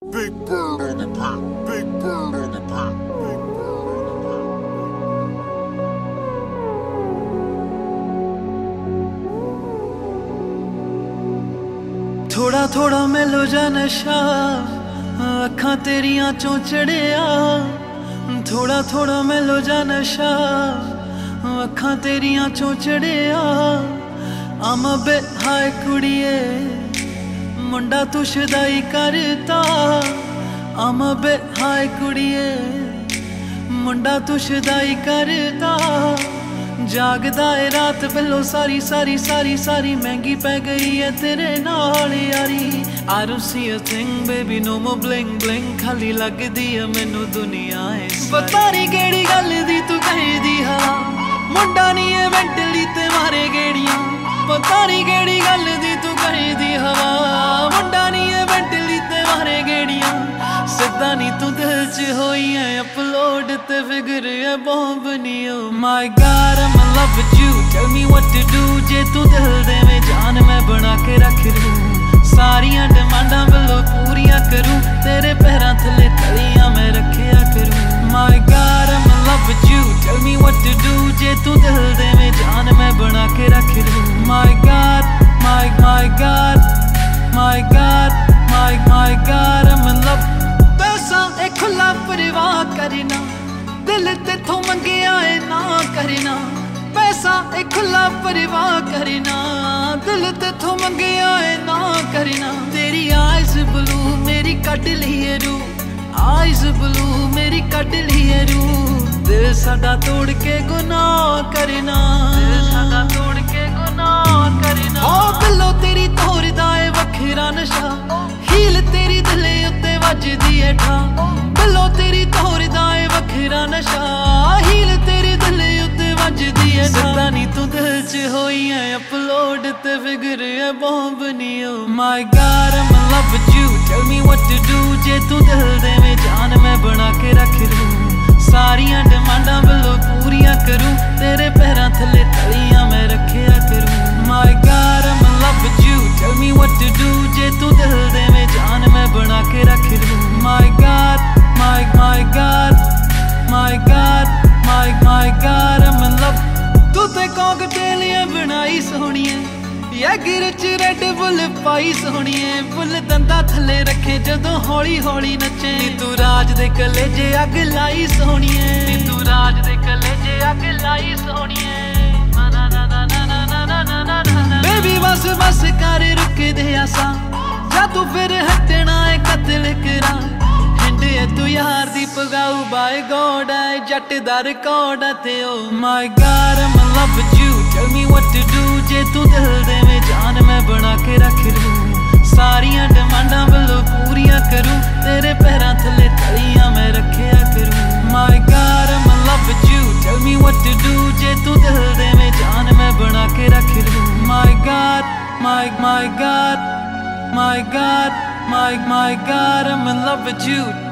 Big bird on the pop, big bird on the pop, big bird on the pop. थोड़ा थोड़ा मिलो जा नशा अखां तेरियां चों चढ़िया। थोड़ा थोड़ा मिलो जा नशा अखां तेरियां चों चढ़िया। I'm a bit high कुड़िए मुंडा तू शदाई करता। I'm a bit high कुड़िए मुंडा तू शदाई करता। जागदा है रात बिलो सारी सारी सारी सारी महंगी पै गई है तेरे नाल यारी। I don't see a thing baby no more bling bling खाली लगदी है मैनू दुनिया है। पता नहीं केड़ी गल दी तू कहदी हा मुंडा नहीं है मेंटली ते मारे गेड़ियां। पता नहीं केड़ी गल दी तू कहदी हवा मुंडा नहीं है मेंटली ते मारे गेड़ियां। सिद्धा नहीं तू दिल च होई है अपलोड ते फिगर है बॉम्ब नहीं। Oh my God I'm in love with you tell me what to do जे तू दिल दे में जान मैं बना के रख लूं। सारियां डिमांडां बिलो पूरियां करूं तेरे पैरां थले तलियां मैं रखिया करूं। My God I'm in love with you tell me what to do जे तू दिल दे में जान मैं बना के रख लूं। My God my God my God my God I'm in love। पैसा एक खुला परवाह करना दिल तेथों मंगिया है ना करना। पैसा एक खुला परवाह करना दिल तेथों मंगिया है ना करना। तेरी आइज़ ब्लू मेरी कट लिए रू आइज़ ब्लू मेरी कट लिए रू। दिल साडा तोड़ के गुनाह करना दिल साडा तोड़ के गुनाह करना। ओ बिलो तेरी तोड़दा है वखरा नशा हील तेरी दिले उत्ते वजदी है ठा। बिलो तेरी तोड़दा है वखरा नशा हील तेरी दिले उत्ते वजदी है ठा। सिद्धा नहीं तू दिल च होई है अपलोड ते फिगर है बॉम्ब नहीं। Oh my God I'm in love with you tell me what to do जे तू दिल दे में जान मैं बना के रख लूं। सारियां डिमांडां बिलो पूरियां करूं तेरे पैरां थले तलियां मैं रखिया करूं। My God I'm in love with you tell me what to do जे तू दिल दे में जान मैं बना के रख लूं। My God my God my God my God I'm in love। तू ते कॉकटेलियां बनाई सोहणिए या गिरच रेड बुल पाई सोहणिए। बुल दंदा थले रखे जदों हौली हौली नचे। तू राज दे कलेजे अग लाई सोहणिए तू राज दे कलेजे अग लाई सोहणिए। बेबी बस बस कर रुक दे आसा जा तू फिर हटना है कतल करा। हिंडे तू यार दी पगाऊ बाय गॉड है जट दा रिकॉर्ड है ते। Oh my God I'm in love with you tell me what to do जे तू दिल दे में जान मैं बना के रख लूं। सारियां डिमांडां बिलो पूरियां करूं तेरे पैरां थले तलियां मैं रखिया करूं। My God I'm in love with you tell me what to do जे तू दिल दे में जान मैं बना के रख लूं। My God my God my God I'm in love with you।